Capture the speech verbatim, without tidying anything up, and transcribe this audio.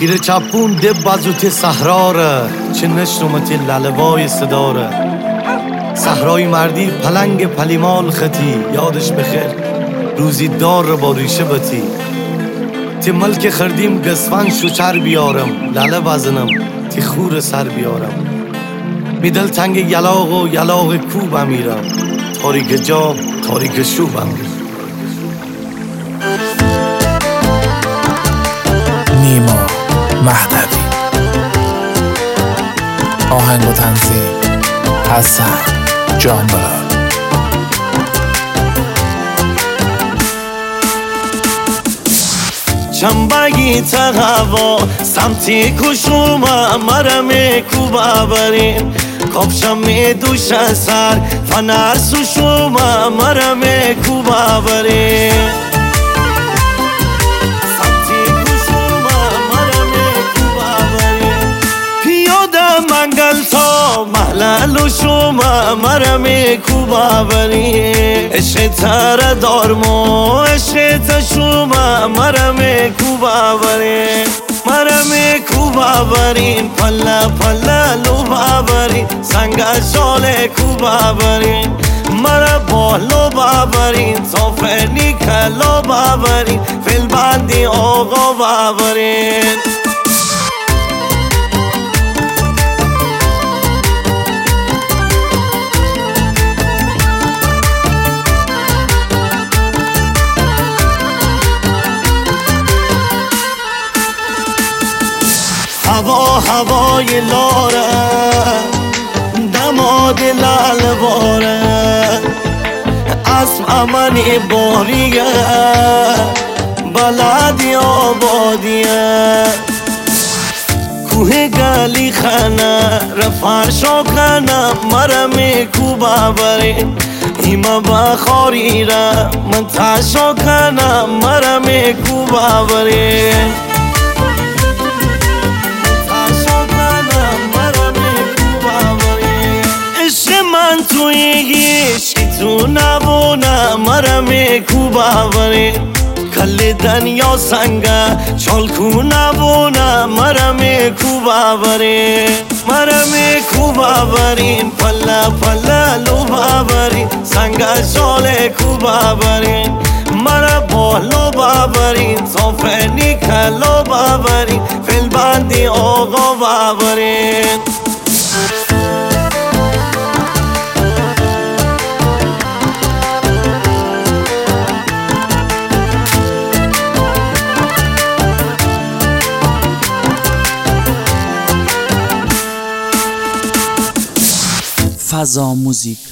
پیره چپون دب بازوت صحراره، چه نشنومتی لالوای صداره. صحرای مردی پلنگ پلیمال خطی، یادش بخیر روزی دار با ریشه بتی. تی ملک خردیم گسفن شوچر بیارم، لاله بزنم تی خور سر بیارم. می دل تنگ یلاغ و یلاغ کوبم میرم، تاریک جا تاریک شوبم میرم. نیما مهدوی، آهنگ و تنظیم حسن جانبلال. چنبگی تغوا سمتی کشوم مرم کوبا برین، کابشم می دوش سر فنر سوشوم مرم کوبا برین. سمتی کشوم مرم کوبا برین، پیاده منگل تا محلل شوم مرم کوبا برین. عشق تر دارمو عشق تشوم مرم کوبا برین. مرم کوبا برین پلا پلا لوبا برین، سنگ شال کوبا برین. مرا بالو بابرین صافنی کلو بابرین، فیل بندی آقا بابرین. هوا هوای لاره دماد لالواره، اسم امنی باریه بلدی آبادیه. کوه گلی خانه رفرشا کنه مرم کوبا برین. ایما بخاری را من تشا کنه مرم کوبا برین. من تویش تو نبونه مرم کوبا برین. کل دنیا سنگه چالکو نبونه مرم کوبا برین. مرم کوبا برین پلا پلا لوبا برین، سنگ شال کوبا برین. مرا بالو بابرین صافنی کلو بابرین، فیل بندی آقا بابرین. فضا موزیک